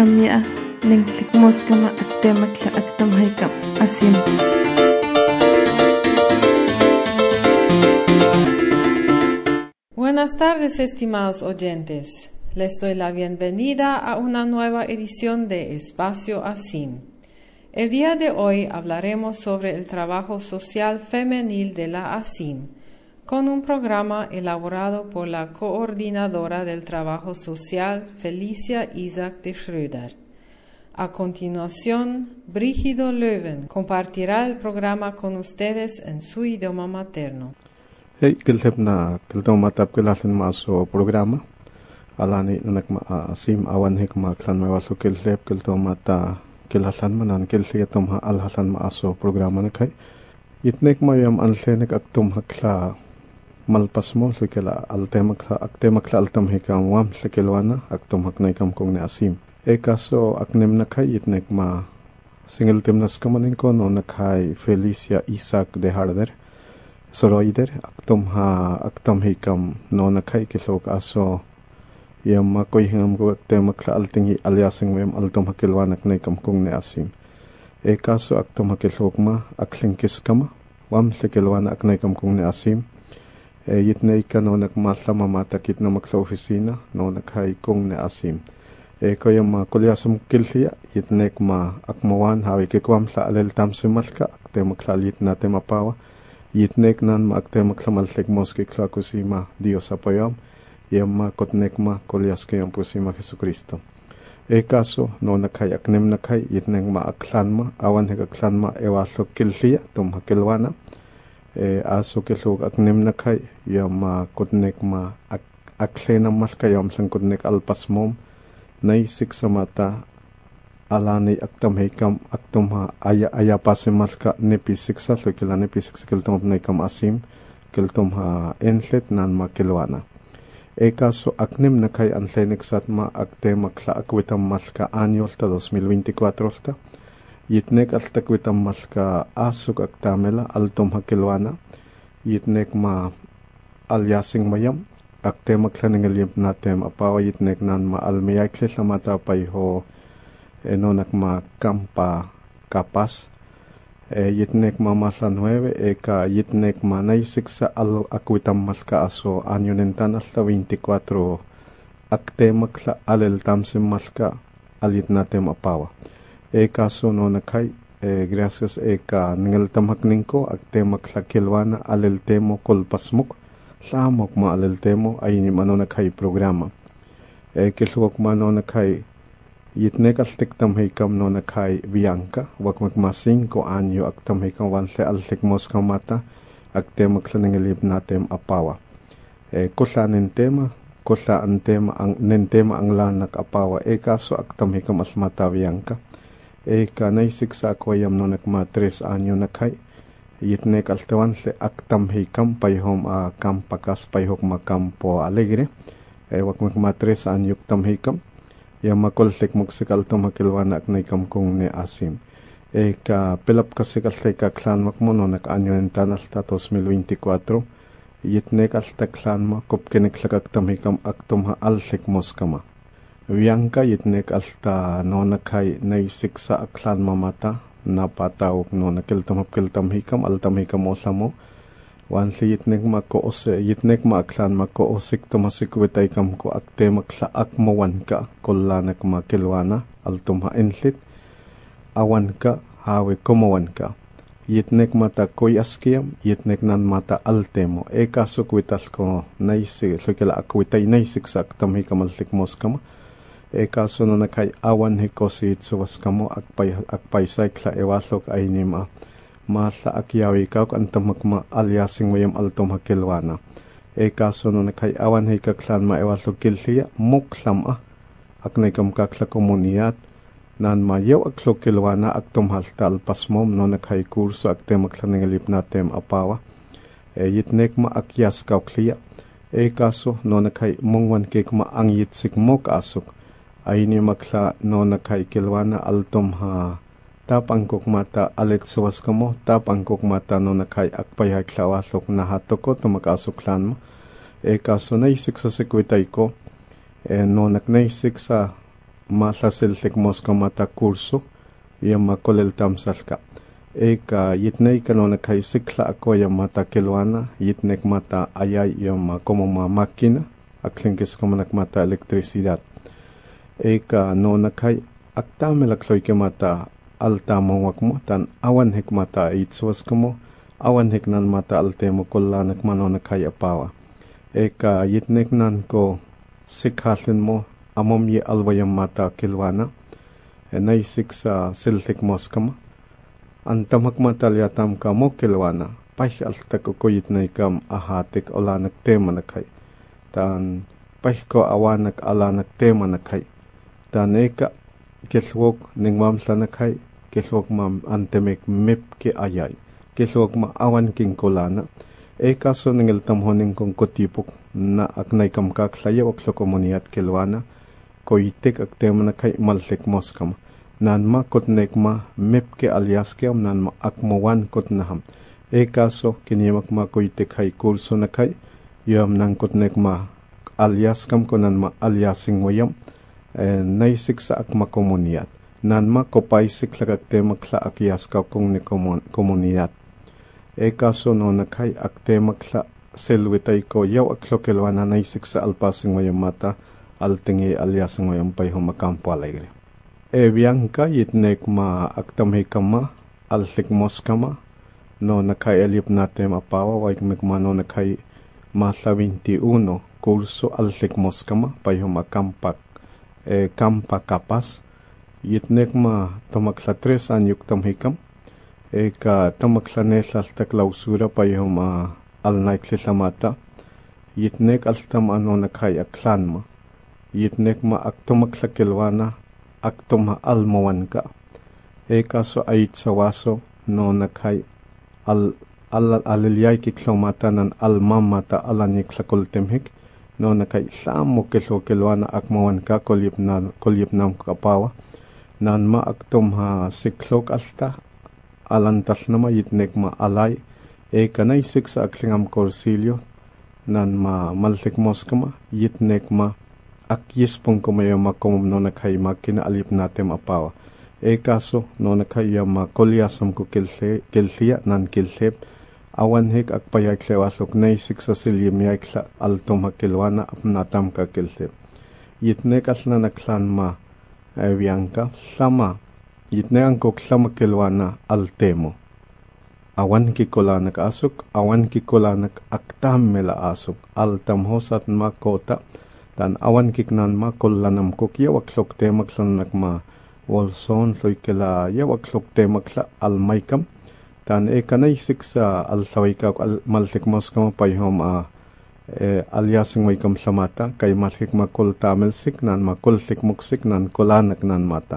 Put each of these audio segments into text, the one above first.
amia nengklik moskama aktemakla aktamhaikam asim. Buenas tardes, estimados oyentes. Les doy la bienvenida a una nueva edición de Espacio Asim. El día de hoy hablaremos sobre el trabajo social femenil de la ASIM, con un programa elaborado por la coordinadora del trabajo social, Felicia Isaac de Schröder. A continuación, Brígido Löwen compartirá el programa con ustedes en su idioma materno. Hey, kiltepna kiltomatap kilasin maso programa. Alani nakma asim awan hikma klan mawaso kiltep kiltomata kilasan manan kilsiyatom ha alhasan maaso programa nakai. Itnek mayam ansenek aktum hakla malpasmo sikela altemakla aktemakla altam hikam wam sikilwana aktum haknay kam kong ne asim. Kaso aknem nakai itnek ma single temnas kamanin ko no nakai Felicia Isaac de Harder. Soroider aktom hikam no nakai kilok aso yam makoy hingam ko temakla altingi aliasing mem altom hakilwanak na ikam kong ne asim. Kaso aktom hakilok ma aklingkis kama wam sikilwanak na ikam kong ne asim. Yitne ika no nakmasla mamatakit na makla opisina no nakai kong ne asim. Kaya ma kulyasam kilhiya yitnek ma akmawan hawi kikwam sa alel tamsimalka aktemakla alit na temapawa. Yitnek nan ma aktemakla maltek moski kla kusima Dios apoyam. Yama kotnek ma kolyaske yam pusima Jesucristo. Kaso no nakai aknem nakai yitnek ma aklanma awan hek aklanma ewaslo kilhiya tum hakilwana. Aso kilhug aknem nakai yama kotnek ma aklena malka yam sang kotnek alpasmom. Nay siksamata alani aktam hikam aktum ha aya pasimalka nepi siksa so kila nepi siksa kiltom na ikam asim kiltom ha enlet nan ma kilwana. Kaso aknem nakai anlenik satma akte makla akwitam malka año ta 2024 ta yitnek alta kwitam malka asuk aktamela altom ha kilwana yitnek ma alyasing mayam akte makla ningalimp natem apawa yitnek nan ma almiyay klislamata payho enonak ma kampa kapas yitnek ma masla 9 ka yitnek ma naisiksa al akwitam malka aso año nentan hasta 24 akte makla alel tamsim malka alit natem apawa kaso no nakay gracias ka ningal tamhakningko akte makla kilwana alel temo kolpasmuk Samok ma alel temo ay ni mano nakay programa. Kilsuok mano nakay yitnek altik tamhikam no nakay Bianca. Wak magmasing ko anyo ak tamhikam wanse altik moska mata. Ak tema klanangalib natem apawa. Kusa nintema. Kusa antema ang nintema ang lanak apawa. Kaso ak tamhikam asmata Bianca. Ka naisik sa akwayam no nakma 3 anyo nakay. Yitnek altawan se aktam hikam payhom a kampakas payhok makampo alegre wak magmatres anyuk tam hikam ya makoltek muksik altam hakilwana ak naikam kong ne asim ka pelap kasi kaltek ka klan makmono nak anyo entan alta 2024 yitnek alta klan ma kopkenek lakaktam hikam aktom ha alsek moskama Bianca yitnek alta no nakay naisik sa aklan mamata napatawag no nakiltam hikam altam hikam osamo wansi yitnek makoose yitnek maaklan makoosik tomasikwitay kam ko akte makla akmawan ka kullanak makilwana altum ha enlit awan ka hawe kumawan ka yitnek mata koy askiyam yitnek nan mata altemo kaso kwitas ko naisik so kila akwitay naisik sa aktam hikam altik moskama kaso no nakay awan hiko si itsuwas kamo akpay saykla ewasok ay nima masa akyawi ka antam makma alyasing mayam altom hakilwana kaso no nakay awan hika klan ma ewasok kilsiya muklam aknay kam kakla komuniyat nan mayaw aklo kilwana aktom halta alpasmom no nakay kurso akte maklanangalip natem apawa yitnek ma akyas kaukliya kaso no nakay mungwan kik ma ang yitsik mok asok ay ni makla no nakay kilwana altom ha tapangkok mata alit suwas kamo tapangkok mata no nakay akpay haklawasok na hatoko tumakasuklan mo kaso naisik sa sikwitay ko no naknaisik sa mahlasiltik moskamata kurso yama kolel tamsalka eka yitnek no kai sikla ako yamata kelwana yitnek mata ayay yama como máquina aklinkis como mata electricidad eka no kai aktamela kloike mata alta mawakmo tan awan hikmata itsuas como awan hiknan mata altemo kollanak manona kai apawa eka yitnek nan ko sikhalin mo amom ye alwayam mata kilwana naisik sa siltik moskama antamak matalyatam ka mo kilwana pah altak ko yitnay kam ahatik olanak tema nakay tan pah ko awanak alanak tema nakay tan eka kilwok ning mamsa nakay kilwok mam antemek mip ki ayay kilwok ma awan king kolana eka so ningil tamhoning kong kotipok na aknay kam kaklaya waklo komuniyat kilwana koitik ak tema nakay maltik moskama nan ma kotnek ma mip ke alias ke nan ma akmawan kotnaham eka so kinyemak ma koitik hay kurso nakay yam nang kotnek ma alias kam konan ma aliasing wayam naisik sa akma komuniyat nan ma kopaisik lagak tema kla akias ka kong ni komuniyat eka so no nakay ak tema kla selwitay ko yaw aklo kelwana naisik sa alpasing wayam mata altingi aliasing wayam pay humakampo alegre bianca yitnek ma aktamhe kama altik moskama no nakay elip natem apawa waik mikmano nakay masa 21 kurso altik moskama payhum akampak kampa kapas yitnek ma tamakla 3 anyuk tamhikam eka tamakla nesal taklausura payhum alnaik lisamata yitnek altam ano nakay aklan ma yitnek ma aktumakla kilwana aktoma almawan ka eka so ait sawaso no nakay alilyay kiklomata nan almamata alanik lakultemhik no nakay samo kilwana akmawan ka kolyip nam kapawa nan ma aktom ha siklok alta alantas nama yitnek ma alay eka naisik sa aklingam korsilyo nan ma maltik moskama yitnek ma akyes pong kumayo makomom no nakay makina alip natem apawa kaso no nakay makolyasam ko kilsiya nan kilsep awan hik akpayak lewasok naisik sa silyem yaikla altom hakilwana apnatam ka kilsep yitnek asla naklan ma bianca sama yitnek ang koksama kilwana altemo awan kikolanak asok awan kikolanak aktam mela asok altam hosat makota tan awan kiknan ma kollanam kok yawaklok temak sonak ma wolson loikela yawaklok temak la almaykam tan kanaisik sa alsawika maltik moskama payhom aliasing maykam samata kay maltik makol tamelsik nan makolsik muksik nan kolanak nan mata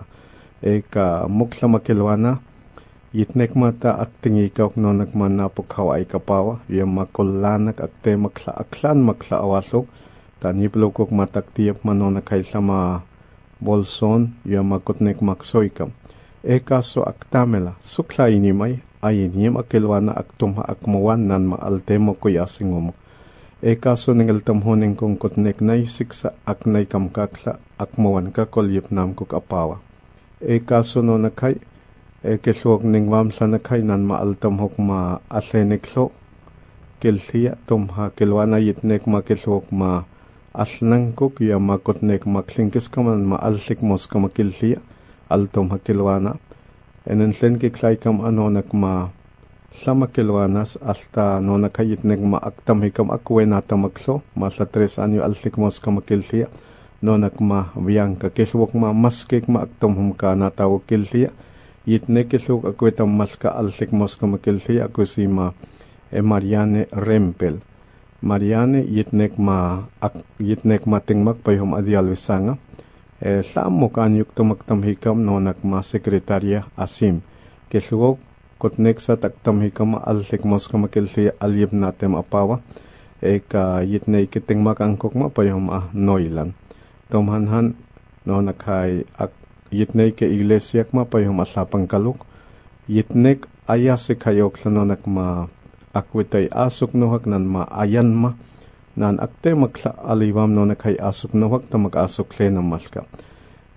ka mukla makilwana yitnek mata aktingi kawk nonak manapokhaw ay kapawa yam makollanak ak temak la aklan makla awasok taniplo kok mataktiap manona kay sama bolson yama kotnek maksoykam kaso aktamela sukla inimay ayin yam akilwana aktumha akmawan nan maaltemo koy asingum kaso ningal tamhoning kong kotnek naisik sa aknay kamkakla akmawan ka kolyip nam kok apawa kaso no nakay keswag ning mamsa nakay nan maaltam hok ma aseniklo kilsiya tumha kilwana yitnek ma keswag ma aslang kok ya makotnek maklingkis kaman maalsik mos kamakilsiya altom hakilwana enensen kiklay kam anonak ma sama kilwanas hasta no nakayitnek ma aktam hikam akwe natamaklo masa 3 anyo alsik mos kamakilsiya no nakma bianca kiswok ma maskik ma aktam humka natawag kilsiya yitnek kiswok akwe tam maska alsik mos kamakilsiya ako si ma Mariane Rempel Mariane yitnek ma tingmak payhom adyal wisanga samo kanyuk tumaktam hikam no nakma sekretarya asim kesugok kotnek sa taktam hikam alsik mos kamakilsiya alyib natem apawa ka yitnek kitingmak angkok ma payhom noilan tomhanhan no nakay yitnek ke iglesia ma payhom asapang kaluk yitnek ayasik hayok no nakma akwitay asok nohak nan maayan ma nan akte makla aliwam no nakay asok nohak ta mag-asok le ng maska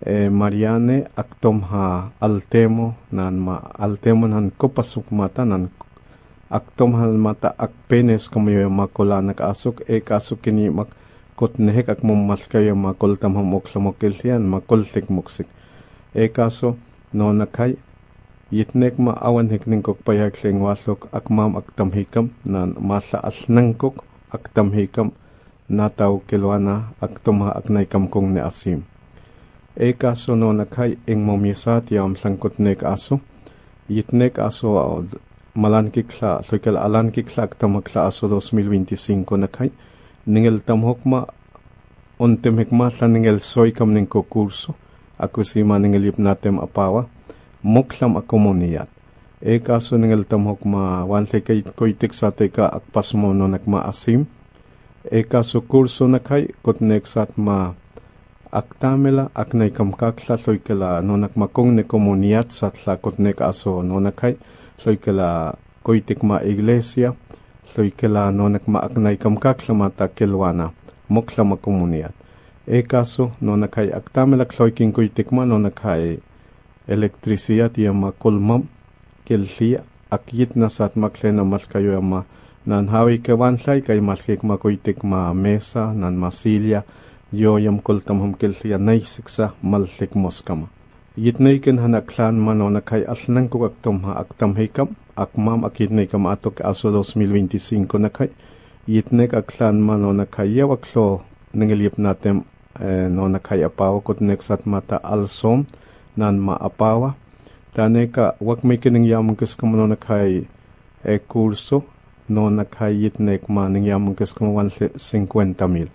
Mariane aktom ha altemo nan kopasuk mata nan aktom hal mata akpenes kamoy makola nakasuk kasuk kini mak kotnehek ak mummal kayo makoltam hamoklamokilhian makoltik muksik kaso no nakay yitnek ma awan hikning kok payagling wasok akmam aktam hikam nan masa asnangkok aktam hikam nataw kilwana aktom ha aknay kamkong ni asim kaso no nakay ing momisat yam sangkotnek aso yitnek aso malankikla soikal alankikla aktamakla aso 2025 nakay ningel tamhokma ontem hikma sa ningel soy kam ning kurso ako si maningel yip natem apawa muklam a komunidad kaso ningel tamhokma wanle kay koitik sa teka akpas mo no nakma asim kaso kurso nakay kotnek sat ma aktamela aknay kamkakla soikala no nakmakong ne komunidad satla kotnek aso no nakay soikala koitik ma iglesia soikala no nakma aknay kamkakla mata kelwana mokla ma komunidad kaso no nakay aktamela kloiking koitik ma no nakay elektrisidad yama kolmam kelsia akyit na sat maklena mas kayo yama nan hawi kewanslay kay maskik ma koitik ma mesa nan masilya yo yam koltam hum kelsia naisiksa malsik moskama yitnayken hanaklan mano nakay asnang ko aktom ha aktam hikam akmam akitnay kam atok aso 2025 nakay yitnek aklan mano nakay yawaklo nangilip natem no nakay apawa kotnek sat mata alsom nan maapawa taneka wak may kining yamang kaskamo no nakay kurso no nakay yitnek ma ning yamang kaskamo 50,000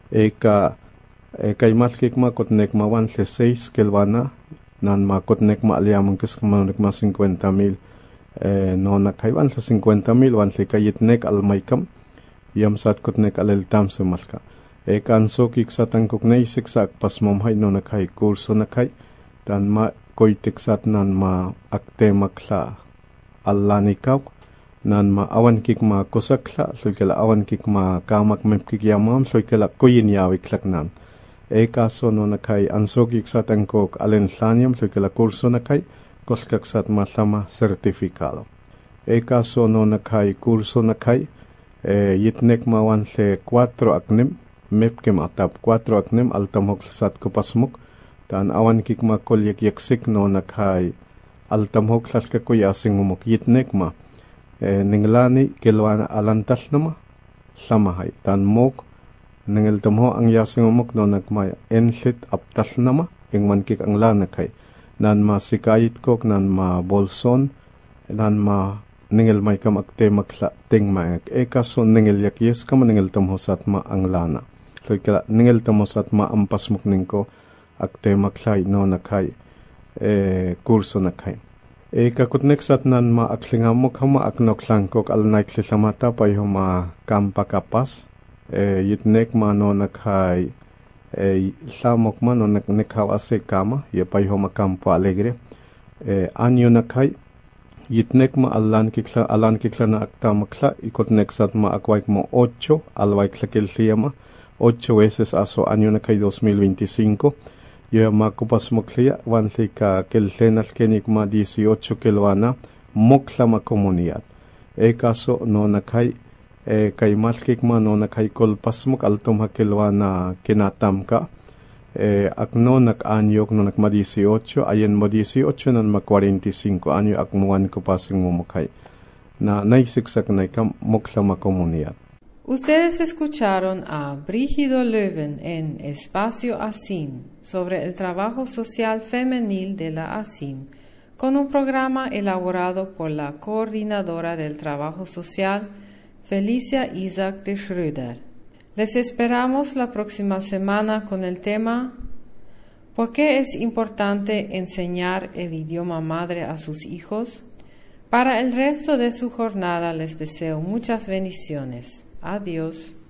kay maskik ma kotnek ma 1.6 kelwana nan ma kotnek ma alyamang kaskamo no nakma 50,000 no nakay 1.50,000 wanle kayitnek almaykam yam sat kotnek aleltam sumalka kanso kiksatang koknay siksak pasmomhay no nakay kurso nakay tan ma koitik sat nan ma aktemakla allanikaw nan ma awan kik ma kusakla soykala awan kik ma kamak mepkik yamam soykala koyin yawik laknan kaso no nakay anso kiksatang kok alenslanyam soykala kurso nakay koskak sat masama sertifikado kaso no nakay kurso nakay yitnek ma wanse 4 aknim mepkem atap 4 aknim altamok sat kupasmuk tan awan kik ma kolyak yaksik no nakay altamok sat kakoy asing umok yitnek ma ninglani kelwana alantas nama samahay tan mok ningel tamho ang yasing umok no nakmay ensit aptas nama ingman kik ang lanakay nan ma sikayit kok nan ma bolson nan ma ningel may kam akte makla ting maek kaso ningel yakyes kam ningel tamho sat ma ang lana so kala ningel tamho sat ma ampas mukning ko akte maklay no nakay kurso nakay kakutnek sat nan ma aklingamok hama aknok langkok alnaik lisamata pay huma kampa kapas yitnek ma no nakay samok ma no naknikaw ase kama yapay huma kampo alegre anyo nakay yitnek ma alan kikla na akta makla ikotnek sat ma akwayk mo 8 alwayk lakilsiya ma 8 veces aso anyo nakay 2025 yo makupas moklia wanli ka kelsenas kenik ma 18 kelwana mokla ma komunidad kaso no nakay kay maskik ma no nakay kolpas mok altom ha kelwana kinatam ka akno nak-anyok no nakma 18 ayen mo 18 nan ma 45 anyo akmuan ko pasing mumukay na naisiksak na ikam mokla ma komunidad. Ustedes escucharon a Brígido Löwen en Espacio ASIM sobre el trabajo social femenil de la ASIM, con un programa elaborado por la coordinadora del trabajo social, Felicia Isaac de Schröder. Les esperamos la próxima semana con el tema ¿por qué es importante enseñar el idioma madre a sus hijos? Para el resto de su jornada les deseo muchas bendiciones. Adiós.